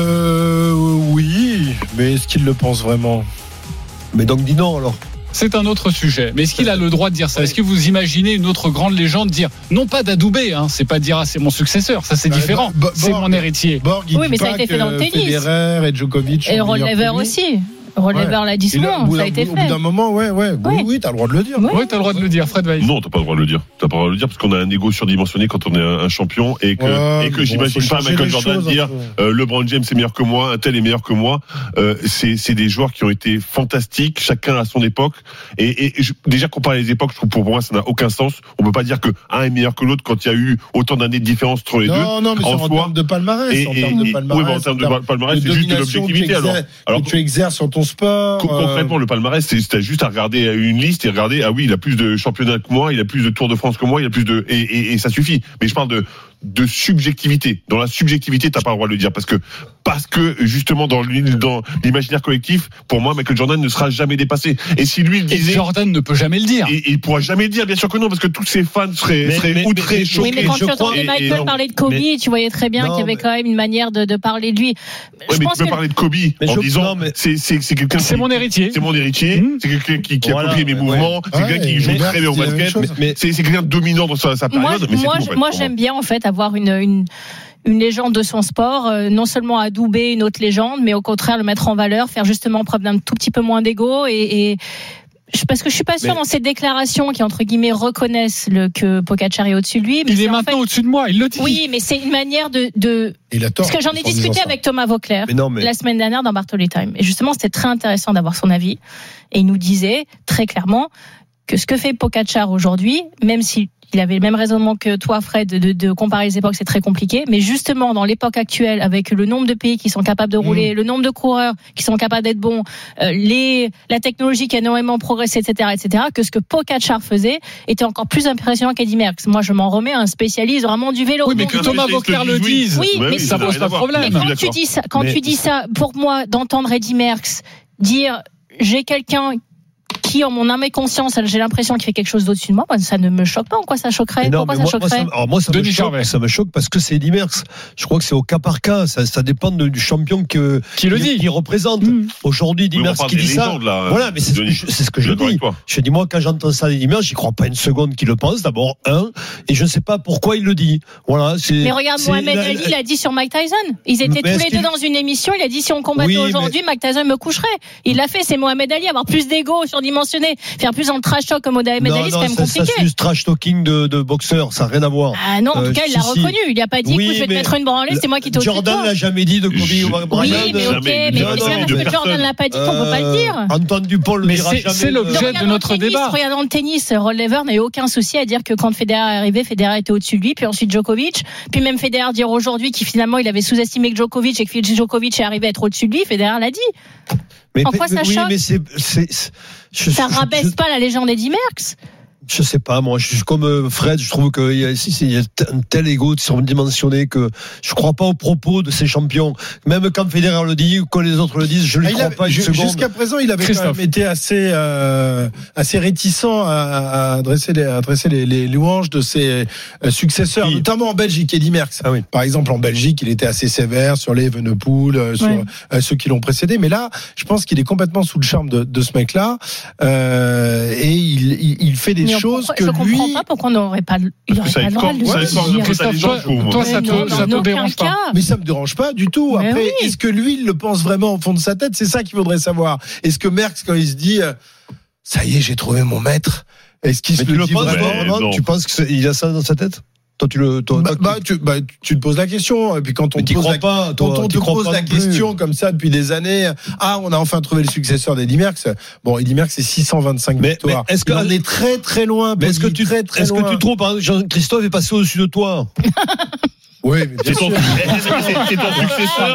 Euh, oui, mais est-ce qu'il le pense vraiment? Mais donc dis non alors. C'est un autre sujet. Mais est-ce qu'il a le droit de dire ça? Est-ce que vous imaginez une autre grande légende dire, non pas d'Adoubé, hein, c'est pas dire ah, c'est mon successeur, ça c'est bah, différent, Borg, c'est mon héritier. Borg, il oui, dit mais pas ça a été fait dans le tennis. Federer et Djokovic. Et Rod Laver aussi. Rod Laver l'a dit souvent, ça a été fait. Au bout d'un moment, ouais, ouais, oui, oui, oui, t'as le droit de le dire. Oui, oui t'as le droit de le dire, Fred Weiss. Non, t'as pas le droit de le dire. T'as pas le droit de le dire parce qu'on a un ego surdimensionné quand on est un champion et que, ouais, et que bon, j'imagine pas Michael Jordan dire euh, LeBron James est meilleur que moi, un tel est meilleur que moi. Euh, c'est, c'est des joueurs qui ont été fantastiques, chacun à son époque. Et, et, et je, déjà comparer les époques, je trouve pour moi ça n'a aucun sens. On peut pas dire que un est meilleur que l'autre quand il y a eu autant d'années de différence entre les non, deux. Non, non, mais c'est en termes de palmarès. Et, en termes de palmarès. Oui, mais en termes de palmarès, c'est juste de l'objectivité. Alors, alors tu exerces sur ton sport. Concrètement, le palmarès, c'est, c'est juste à regarder une liste et regarder, ah oui, il a plus de championnats que moi, il a plus de Tour de France que moi, il a plus de, et, et, et ça suffit. Mais je parle de, de subjectivité. Dans la subjectivité, t'as pas le droit de le dire parce que, parce que, justement, dans, dans l'imaginaire collectif, pour moi, Michael Jordan ne sera jamais dépassé. Et si lui, il disait. Et Jordan ne peut jamais le dire. Et, et il pourra jamais le dire, bien sûr que non, parce que tous ses fans seraient, mais, seraient mais, outrés, choqués. Oui, mais quand tu entendais Michael et, parler de Kobe, mais, tu voyais très bien non, qu'il y avait quand même une manière de, de parler de lui. Ouais, je mais pense tu peux que... parler de Kobe mais en je... disant, non, mais... c'est, c'est, c'est quelqu'un c'est qui, mon héritier. C'est mon héritier. Mmh. C'est quelqu'un qui, qui voilà, a copié mes mouvements. Ouais. C'est quelqu'un ouais, qui joue très bien au basket. Mais c'est quelqu'un de dominant dans sa période. Moi, j'aime bien, en fait, avoir une, une, une légende de son sport, euh, non seulement adouber une autre légende, mais au contraire le mettre en valeur, faire justement preuve d'un tout petit peu moins d'ego et, et parce que je suis pas sûr mais... dans ces déclarations qui entre guillemets reconnaissent le, que Pogačar est au-dessus de lui. Mais il est maintenant fait... au-dessus de moi, il le dit. Oui, mais c'est une manière de. de... Il a tort. Parce que j'en ai discuté avec Thomas Vauclair mais non, mais... la semaine dernière dans Bartoli Time, et justement c'était très intéressant d'avoir son avis. Et il nous disait très clairement que ce que fait Pogačar aujourd'hui, même si il avait le même raisonnement que toi, Fred, de, de, de comparer les époques, c'est très compliqué. Mais justement, dans l'époque actuelle, avec le nombre de pays qui sont capables de rouler, mmh. le nombre de coureurs qui sont capables d'être bons, euh, les, la technologie qui a énormément progressé, et cetera, et cetera, que ce que Pogačar faisait était encore plus impressionnant qu'Eddy Merckx. Moi, je m'en remets à un spécialiste vraiment du vélo. Oui, mais que Thomas Vauclair le dise. Oui, mais, mais ça pose pas de problème. Mais quand tu dis ça, quand mais... tu dis ça, pour moi, d'entendre Eddy Merckx dire, j'ai quelqu'un qui, en mon âme et conscience, j'ai l'impression qu'il fait quelque chose d'au-dessus de moi, ça ne me choque pas. En quoi ça choquerait? non, Pourquoi ça moi, choquerait? moi, ça, alors moi, ça me choque, ça me choque parce que c'est Eddy Merckx. Je crois que c'est au cas par cas. Ça, ça dépend de, du champion que, qui le dit, qui représente. Mmh. Aujourd'hui, Eddy Merckx qui dit ça. Là, voilà, mais c'est ce que je, c'est ce que je dis. Je dis, moi, quand j'entends ça d'Eddy Merckx, j'y crois pas une seconde qu'il le pense. D'abord, un, et je ne sais pas pourquoi il le dit. Voilà, c'est. Mais regarde, Mohamed la, Ali, il a dit sur Mike Tyson. Ils étaient tous les deux dans une émission. Il a dit, si on combattait oui, aujourd'hui, mais... Mike Tyson me coucherait. Il l'a fait, c'est Mohamed Ali. Avoir plus d'ego, surdimensionné, faire plus dans le trash talk comme Mohamed Ali, c'est quand même compliqué. Ça, c'est du trash talking de, de boxeur. Ça n'a rien à voir. Ah non, en tout cas, il l'a si, reconnu. Il n'a pas dit, oui, écoute, je vais te mettre une branlée, c'est moi qui t'ai au-dessus de toi. Jordan l'a jamais dit de Kobe ou Bryant. Oui, mais ok, mais c'est parce que Jordan l'a pas dit qu'on peut pas le dire. Antoine Dupont le dira jamais. C'est l'objet de notre débat. Regarde dans le tennis, Rod Laver n'a eu aucun souci à dire que quand Federer est arrivé, Federer était au-dessus de lui, puis ensuite Djokovic, puis même Federer dire aujourd'hui qu'il finalement il avait sous-estimé que Djokovic et que Djokovic est arrivé à être au-dessus de lui, Federer l'a dit. Mais, en quoi mais, ça oui, choque mais c'est, c'est, c'est, je, ça je, rabaisse je, pas la légende Eddy Merckx. Je sais pas, moi, je suis comme Fred, je trouve qu'il y a, il y a un tel ego surdimensionné que je crois pas aux propos de ces champions. Même quand Federer le dit, ou quand les autres le disent, je lui ah, crois avait, pas une seconde. Jusqu'à présent, il avait quand même été assez, euh, assez réticent à, à adresser les, à adresser les, les louanges de ses successeurs, oui. Notamment en Belgique, Eddy Merckx. Ah oui. Par exemple, en Belgique, il était assez sévère sur les Evenepoel, sur oui. euh, ceux qui l'ont précédé. Mais là, je pense qu'il est complètement sous le charme de, de ce mec-là, euh, et il, il, il fait des Mais choses pourquoi, que je lui. Je comprends pas pourquoi on n'aurait pas, il aurait pas le droit de le dire. Christophe, toi, toi, ça te, ça te dérange pas? Mais ça me dérange pas du tout. Mais après, oui. Est-ce que lui, il le pense vraiment au fond de sa tête? C'est ça qu'il faudrait savoir. Est-ce que Merckx, quand il se dit, euh, ça y est, j'ai trouvé mon maître, est-ce qu'il se le, le dit penses vraiment? Non. Tu penses qu'il a ça dans sa tête? Toi, tu le, toi, bah, bah, tu, bah, tu te poses la question. Et puis quand on te pose, la, pas, toi, quand on te pose la question comme ça depuis des années, ah, on a enfin trouvé le successeur d'Eddy Merckx. Bon, Eddy Merckx, c'est six cent vingt-cinq mais, victoires. Mais est-ce que, on est très, très loin. Mais est-ce que tu, très, très est-ce loin. que tu trouves, par exemple, Jean-Christophe est passé au-dessus de toi? Oui, mais bien c'est sûr. Ton, c'est ton successeur.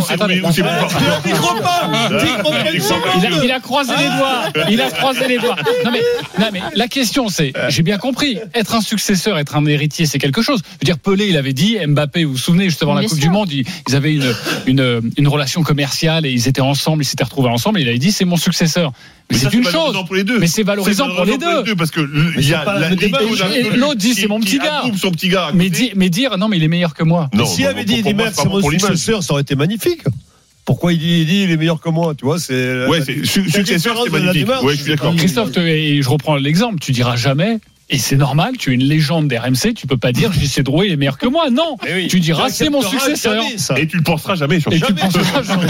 Il, il a croisé les doigts. Il a croisé les doigts. Non mais, non mais la question c'est, j'ai bien compris, être un successeur, être un héritier, c'est quelque chose. Je veux dire, Pelé, il avait dit, Mbappé, vous vous souvenez, juste avant la Coupe du Monde, ils, ils avaient une, une, une relation commerciale et ils étaient ensemble, ils s'étaient retrouvés ensemble. Et il avait dit, c'est mon successeur. Mais, mais c'est une chose. Pour les deux. Mais c'est valorisant, c'est pour, les pour les deux. Parce que il y a la, l'autre dit, c'est mon petit gars. Son petit gars. Mais, di, mais dire, non, mais il est meilleur que moi. Non, s'il avait dit Eddy Merckx, c'est mon successeur, ça aurait été magnifique. Pourquoi il dit, il dit il est meilleur que moi, tu vois, c'est. Ouais, c'est successeur, c'est magnifique. Ouais, je suis d'accord. Christophe, je reprends l'exemple, tu diras jamais. Et c'est normal, tu es une légende d'R M C, tu peux pas dire J C Drouet est meilleur que moi. Non, oui, tu diras c'est mon successeur. Et tu le penseras jamais sur Et tu le penseras jamais.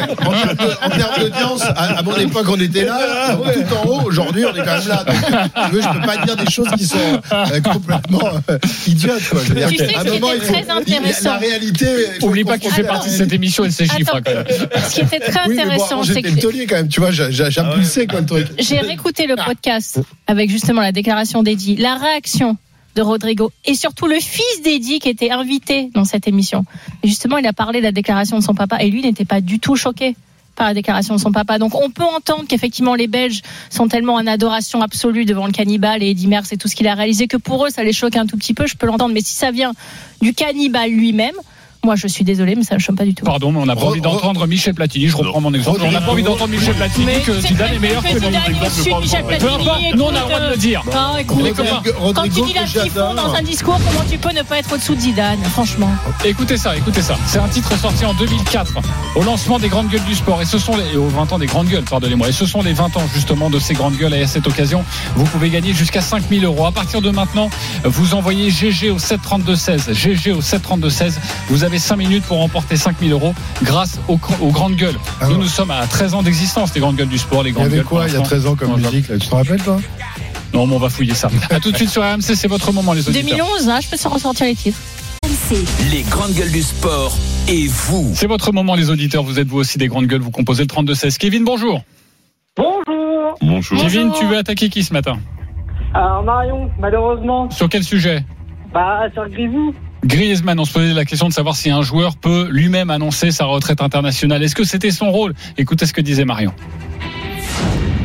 En termes d'audience, à mon époque on était là, tout en haut. Aujourd'hui on est quand même là. Donc, je peux pas dire des choses qui sont euh, complètement euh, idiotes. Quoi. Je veux dire, tu sais, ce qui était très intéressant. La réalité. Oublie pas qu'il fait partie de cette émission et de ses chiffres. Quand même. Ce qui était très intéressant, c'est que j'étais le taulier quand même. Tu vois, j'impulsais quoi le truc. J'ai réécouté le podcast avec justement la déclaration d'Eddy. La réaction de Rodrigo et surtout le fils d'Eddy qui était invité dans cette émission. Et justement, il a parlé de la déclaration de son papa et lui n'était pas du tout choqué par la déclaration de son papa. Donc on peut entendre qu'effectivement les Belges sont tellement en adoration absolue devant le cannibale et Eddy Merckx et tout ce qu'il a réalisé que pour eux ça les choque un tout petit peu, je peux l'entendre. Mais si ça vient du cannibale lui-même, moi, je suis désolé, mais ça ne choque pas du tout. Pardon, mais on n'a pas envie d'entendre Michel Platini. Je reprends mon exemple. On n'a pas envie d'entendre Michel Platini que Zidane est meilleur que lui. Peu importe, nous on a le droit de le dire. Ah, écoute, quand tu dis la typhon dans un discours, comment tu peux ne pas être au-dessous de Zidane, franchement? Écoutez ça, écoutez ça. C'est un titre sorti en deux mille quatre, au lancement des grandes gueules du sport. Et ce sont les, aux vingt ans des grandes gueules, pardonnez-moi. Et ce sont les vingt ans justement de ces grandes gueules. Et à cette occasion, vous pouvez gagner jusqu'à cinq mille euros. À partir de maintenant, vous envoyez G G au sept trente-deux seize. G G au sept trente-deux seize. Vous avez cinq minutes pour remporter cinq mille euros grâce aux, aux grandes gueules. Ah nous, nous sommes à treize ans d'existence, les grandes gueules du sport, les grandes gueules. Il y avait quoi il y a treize ans comme non, musique là, tu te rappelles toi? Non, mais on va fouiller ça. À tout de suite sur R M C, c'est votre moment, les auditeurs. deux mille onze, hein, je peux ressortir les titres. Les grandes gueules du sport et vous. C'est votre moment, les auditeurs. Vous êtes vous aussi des grandes gueules. Vous composez le trente-deux seize. Kevin, bonjour. Bonjour. Bonjour. Kevin, tu veux attaquer qui ce matin? Alors Marion, malheureusement. Sur quel sujet? Bah sur Griezmann. Griezmann, on se posait la question de savoir si un joueur peut lui-même annoncer sa retraite internationale. Est-ce que c'était son rôle? Écoutez ce que disait Marion.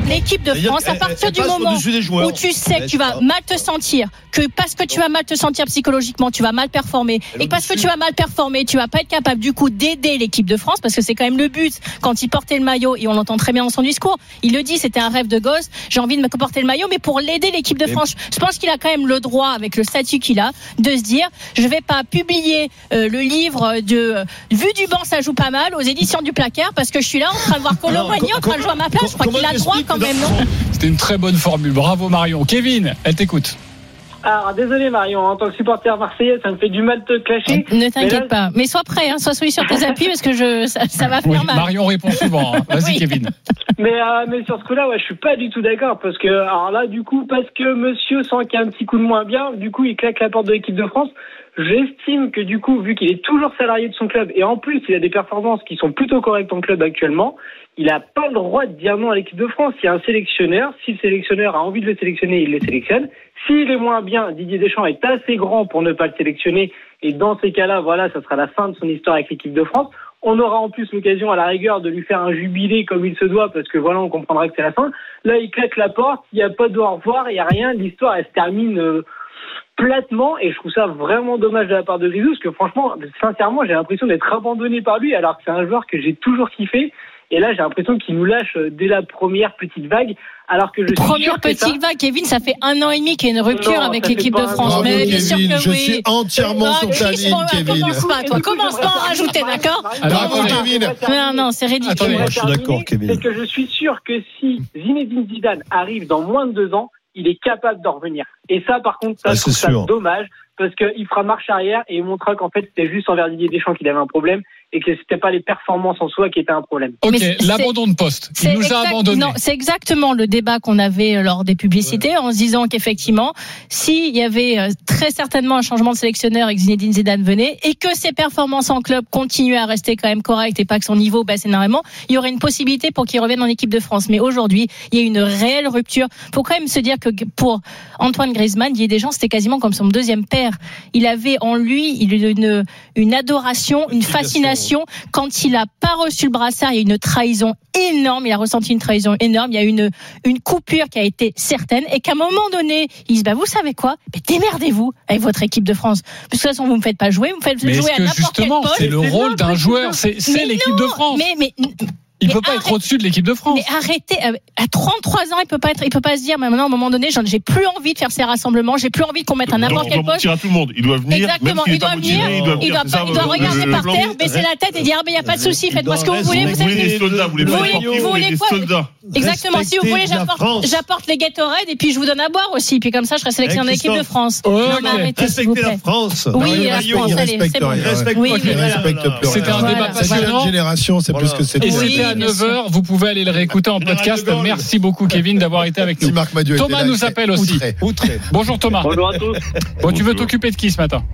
l'équipe de France, à partir du moment où tu sais que tu vas mal te sentir, que parce que tu vas mal te sentir psychologiquement, tu vas mal performer, et parce que tu vas mal performer, tu vas pas être capable du coup d'aider l'équipe de France, parce que c'est quand même le but quand il portait le maillot, et on l'entend très bien dans son discours, il le dit, c'était un rêve de gosse, j'ai envie de me porter le maillot, mais pour l'aider l'équipe de France, je pense qu'il a quand même le droit, avec le statut qu'il a, de se dire, je vais pas publier euh, le livre de euh, Vue du banc, ça joue pas mal aux éditions du Placard, parce que je suis là en train de voir Colomboigny en train de jouer à ma place, je crois qu'il a le droit quand même, non? C'était une très bonne formule, bravo Marion. Kevin, elle t'écoute. Alors, désolé Marion, en tant que supporter marseillais, ça me fait du mal de te clasher. Ne t'inquiète mais là... pas, mais sois prêt, hein, sois soumis sur tes appuis parce que je, ça, ça va faire oui, mal. Marion répond souvent, hein. Vas-y oui. Kevin. Mais, euh, mais sur ce coup-là, ouais, je suis pas du tout d'accord parce que, alors là, du coup, parce que monsieur sent qu'il y a un petit coup de moins bien, du coup, il claque la porte de l'équipe de France. J'estime que du coup, vu qu'il est toujours salarié de son club et en plus, il a des performances qui sont plutôt correctes en club actuellement, il n'a pas le droit de dire non à l'équipe de France. Il y a un sélectionneur, si le sélectionneur a envie de le sélectionner, il le sélectionne. S'il est moins bien, Didier Deschamps est assez grand pour ne pas le sélectionner. Et dans ces cas-là, voilà, ça sera la fin de son histoire avec l'équipe de France. On aura en plus l'occasion, à la rigueur, de lui faire un jubilé comme il se doit, parce que voilà, on comprendra que c'est la fin. Là, il claque la porte, il n'y a pas de au revoir, il n'y a rien. L'histoire, elle se termine euh, platement. Et je trouve ça vraiment dommage de la part de Grisou, parce que franchement, sincèrement, j'ai l'impression d'être abandonné par lui, alors que c'est un joueur que j'ai toujours kiffé. Et là, j'ai l'impression qu'il nous lâche dès la première petite vague. Alors que je suis Première sûr que petite ça... vague, Kevin, ça fait un an et demi qu'il y a une rupture non, avec l'équipe de France. Bravo, mais Kevin, bien sûr que je oui. suis entièrement sur ta ligne, Kevin. Commence pas, toi. Commence pas à en rajouter, d'accord? Bravo, Kevin. Non, non, c'est ridicule. Attendez, moi, je suis d'accord, Kevin. C'est que je suis sûr que si Zinedine Zidane arrive dans moins de deux ans, il est capable d'en revenir. Et ça, par contre, ça, ah, je trouve ça dommage, parce qu'il fera marche arrière et il montrera qu'en fait, c'était juste envers Didier Deschamps qu'il avait un problème et que c'était pas les performances en soi qui étaient un problème. Ok, l'abandon de poste. Il nous exact, a abandonnés. Non, c'est exactement le débat qu'on avait lors des publicités, ouais. En se disant qu'effectivement, s'il y avait très certainement un changement de sélectionneur et que Zinedine Zidane venait, et que ses performances en club continuaient à rester quand même correctes et pas que son niveau baisse énormément, il y aurait une possibilité pour qu'il revienne en équipe de France. Mais aujourd'hui, il y a une réelle rupture. Faut quand même se dire que pour Antoine Griezmann, Didier Deschamps, c'était quasiment comme son deuxième père. Il avait en lui une, une adoration, une fascination. Quand il a pas reçu le brassard, il y a une trahison énorme. Il a ressenti une trahison énorme. Il y a une une coupure qui a été certaine et qu'à un moment donné, il dit bah vous savez quoi, mais démerdez-vous avec votre équipe de France. Parce que de toute façon, vous me faites pas jouer, vous me faites mais jouer à n'importe quel poste. C'est le rôle d'un joueur, c'est, c'est l'équipe non, de France. Mais mais Il mais peut pas arrête, être au-dessus de l'équipe de France. Mais arrêtez, à trente-trois ans, il peut pas être, il peut pas se dire, mais maintenant, à un moment donné, j'ai plus envie de faire ces rassemblements, j'ai plus envie qu'on mette à n'importe quel poste. Il doit mentir à tout le monde. Il doit venir. Exactement. Il doit venir. Il doit, il doit, pas, il doit regarder par terre, baisser la tête et dire, ah, ben, il n'y a pas de souci, faites-moi ce que vous voulez. Vous voulez des soldats, vous voulez vous voulez quoi? Exactement. Si vous voulez, j'apporte, j'apporte les Gatorade et puis je vous donne à boire aussi. Puis comme ça, je serai sélectionné en équipe de France. Respectez la France. Oui, la France, allez, c'est bon. Oui, il respecte plus. C'était un débat passionnant. Génération, c'est plus que c'est. Et c'était à neuf heures. Vous pouvez aller le réécouter en podcast. Merci beaucoup, Kevin, d'avoir été avec nous. Thomas nous appelle aussi. Bonjour Thomas. Bonjour à tous. Bon, tu veux t'occuper de qui ce matin?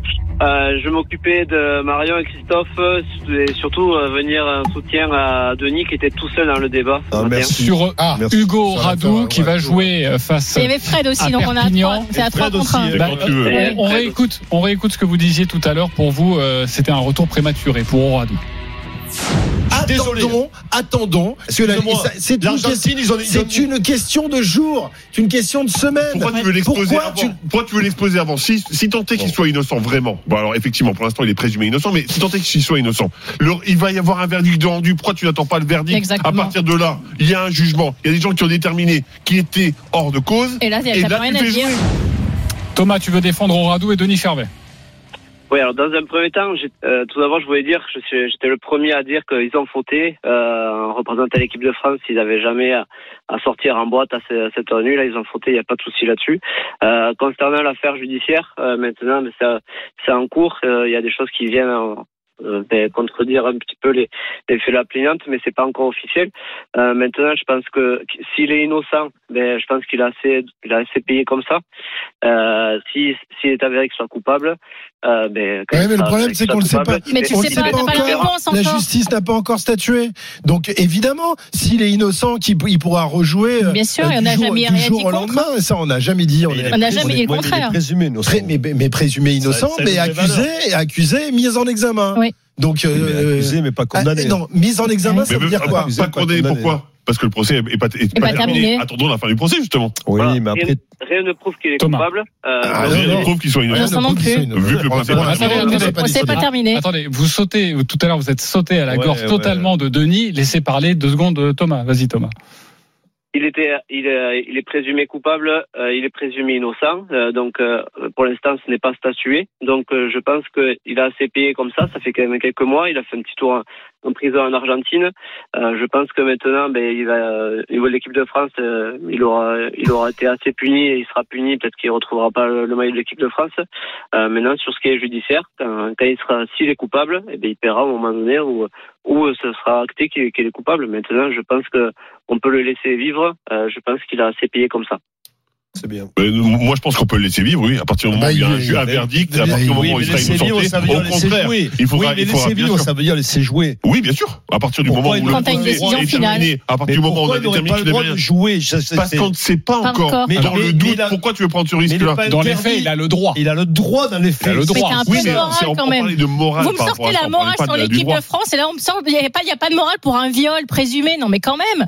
Euh, je vais m'occuper de Marion et Christophe et surtout euh, venir en soutien à Denis qui était tout seul dans le débat. Ah, merci. Sur ah, Hugo merci. Radou ouais, qui va jouer face à Perpignan. Et Fred aussi, donc on a trois, c'est à trois contre un. Bah, euh, on réécoute, on réécoute ce que vous disiez tout à l'heure. Pour vous, euh, c'était un retour prématuré pour Radou. Attendons, attendons. Parce que la, ça, c'est, une question, ils ont, ils c'est ont... une question de jour, c'est une question de semaine. Pourquoi tu veux l'exposer Pourquoi avant tu... Pourquoi tu veux l'exposer avant Si, si tant est qu'il soit innocent, vraiment. Bon, alors effectivement, pour l'instant, il est présumé innocent, mais si tant est qu'il soit innocent, le, il va y avoir un verdict de rendu. Pourquoi tu n'attends pas le verdict? Exactement. À partir de là, il y a un jugement. Il y a des gens qui ont déterminé qu'il était hors de cause. Et là, il n'y a rien à dire. Thomas, tu veux défendre Radou et Denis Charvet? Oui, alors dans un premier temps, euh, tout d'abord, je voulais dire, je suis, j'étais le premier à dire qu'ils ont fauté euh, en représentant l'équipe de France. Ils n'avaient jamais à, à sortir en boîte à, ce, à cette tenue. Là, ils ont fauté, il n'y a pas de souci là-dessus. Euh, concernant l'affaire judiciaire, euh, maintenant, mais c'est, c'est en cours. Il euh, y a des choses qui viennent en, euh, ben, contredire un petit peu les, les faits de la plaignante, mais c'est pas encore officiel. Euh, maintenant, je pense que s'il est innocent, ben, je pense qu'il a assez, il a assez payé comme ça. Euh, si, s'il est avéré qu'il soit coupable, euh, ben, ouais, mais le problème, c'est qu'on ne le sait pas. Mais tu on sais sait pas, pas pas encore. La justice n'a pas encore statué. Donc, évidemment, s'il est innocent, qu'il il pourra rejouer. Bien sûr, il euh, n'y en a jour, jamais du rien jour dit au contre. lendemain. Ça, on n'a jamais dit. On n'a jamais dit le contraire. Présumé innocent. Pré, mais, mais présumé innocent, ça, ça mais accusé, accusé, mis en examen. Oui. Donc, euh, mais accusé, mais pas condamné. Ah, non, mise en examen, ça veut dire quoi? Pas condamné, pourquoi? parce que le procès est pas, est est pas pas terminé. terminé. Attendons la fin du procès, justement. Oui, Voilà. mais après. Rien, rien ne prouve qu'il est Thomas. coupable. Euh, Ah, donc, rien ne euh, prouve qu'il soit innocent. Vincent non plus. Vu que le procès est pas Attendez, terminé. attendez, Le procès n'est pas terminé. Attendez, vous sautez, tout à l'heure, vous êtes sauté à la Ouais, gorge ouais. totalement de Denis. Laissez parler deux secondes de Thomas. Vas-y, Thomas. Il était, il est, il est présumé coupable, euh, il est présumé innocent. Euh, donc, euh, pour l'instant, ce n'est pas statué. Donc, euh, je pense qu'il a assez payé comme ça. Ça fait quand même quelques mois. Il a fait un petit tour en, en prison en Argentine. Euh, je pense que maintenant, ben, il va, euh, au niveau de l'équipe de France, euh, il aura, il aura été assez puni et il sera puni. Peut-être qu'il retrouvera pas le, le maillot de l'équipe de France. Euh, maintenant, sur ce qui est judiciaire, quand, quand il sera, s'il est coupable, eh bien, il paiera au moment donné où, où ce sera acté qu'il, qu'il est coupable. Maintenant, je pense que on peut le laisser vivre. Euh, je pense qu'il a assez payé comme ça. C'est bien. Ben, moi, je pense qu'on peut le laisser vivre, oui. À partir du moment Bah, où il y a un, il- ju- un il- verdict, il- à partir du il- moment Oui, où mais il sera laisser vivre, innocenté, ça veut au dire laisser contraire, jouer. il faudra, Oui, mais il faudra laisser bien vivre, sûr. ça veut dire laisser jouer. Oui, bien sûr. À partir du Pourquoi moment où il le Quand t'as une procès décision est finale. terminé, à partir Mais du moment où on pourquoi a il n'aurait déterminé pas le qu'il est droit rien. de jouer Ça, c'est- Parce c'est- qu'on ne sait pas Pas encore. encore. Mais- Dans mais- le mais doute, il a- pourquoi tu veux prendre ce Mais il est risque-là pas Dans les interdit. faits, il a le droit. Il a le droit dans les faits. Il a le droit. Mais t'as un peu Oui, de mais morale c'est- on quand peut même. parler de morale Vous me par rapport sortez à ça, la on morale parle pas sur de- du l'équipe droit. de France et là on me sort, il n'y a pas, il y a pas de morale pour un viol présumé. Non mais quand même.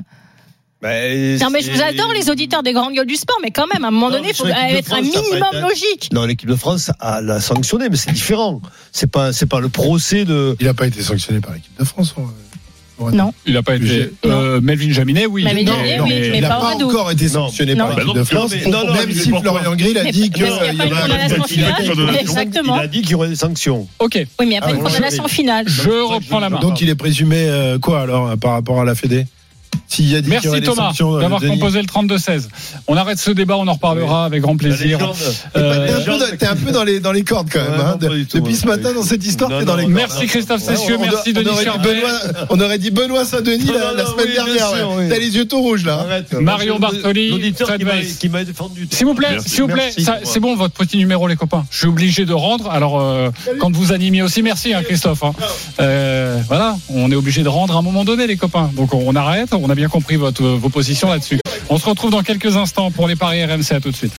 Ben, Non mais je vous c'est- adore les auditeurs des grandes gueules du sport, mais quand même à un moment Non, donné, il faut sur l'équipe de être un France, ça a pas minimum été- logique. Non, l'équipe de France a l'a sanctionné, mais c'est différent. C'est pas, c'est pas le procès de. Il n'a pas été sanctionné par l'équipe de France. on- on- Non. Il n'a pas été. J'ai- Euh, Melvin Jaminet, oui. Melvin Non, Jaminet, non, oui, mais- mais il n'a pas pas Amadou. encore été Non. sanctionné Non. par l'équipe Bah de non, France. mais- non, non, Même mais si pourquoi Florian Grill a Mais dit parce qu'il qu'il y a pas y une avait un condamnation résultat finale. finale. Exactement. Il a dit qu'il y aurait des sanctions. Ok. Oui, mais il n'y a pas Ah, une bon, condamnation je- finale. Je reprends la main. Donc il est présumé euh, quoi alors par rapport à la Fédé? S'il y a dit qu'il y Merci aurait des Thomas sanctions, euh, d'avoir Denis. composé le trente-deux seize. On arrête ce débat, on en reparlera avec grand plaisir. légende. T'es Euh, un peu dans- T'es un peu dans les dans les cordes quand même. Ouais, hein. non, pas du tout, Depuis ouais. ce matin dans cette histoire, Non, t'es dans les non, cordes. Merci Christophe Cessieux, On- on- merci on Denis aurait dit Charvet. Benoît- On aurait dit Benoît Saint-Denis Non, la, non, la non, semaine oui, dernière. bien sûr, ouais. oui. T'as les yeux tout rouges là. Arrête. Marion Moi, je- Bartoli, l'auditeur Fred qui m'a- Weiss. qui m'a défendu. S'il vous plaît, Merci. s'il vous plaît, Merci. ça- c'est bon votre petit numéro les copains. Je suis obligé de rendre. Alors euh, quand vous animiez aussi, merci hein, Christophe. hein. Euh, voilà, on est obligé de rendre à un moment donné les copains. Donc on arrête. On a bien compris votre, vos positions là-dessus. On se retrouve dans quelques instants pour les paris R M C. À tout de suite.